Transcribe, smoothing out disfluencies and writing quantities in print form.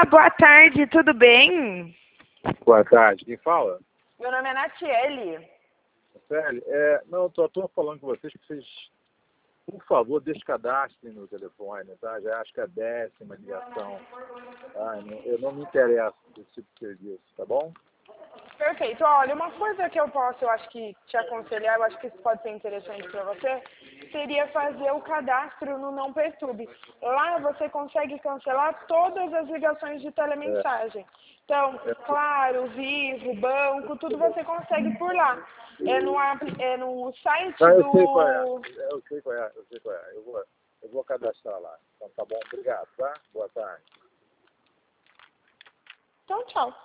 boa tarde, tudo bem? Boa tarde, quem fala? Meu nome é Natiele. Célio, não, tô falando com vocês que vocês, por favor, descadastrem no telefone, tá? Já acho que é a 10ª ligação. Tá? Eu não me interesso desse tipo de serviço, tá bom? Perfeito. Olha, uma coisa que eu acho que te aconselhar, eu acho que isso pode ser interessante para você, seria fazer o cadastro no Não Perturbe. Lá você consegue cancelar todas as ligações de telemensagem. Então, Claro, Vivo, Banco, tudo você consegue por lá. É no site Ah, eu sei qual é. do... Eu sei qual é. Eu vou cadastrar lá. Então tá bom, obrigado, tá? Boa tarde. Então, tchau.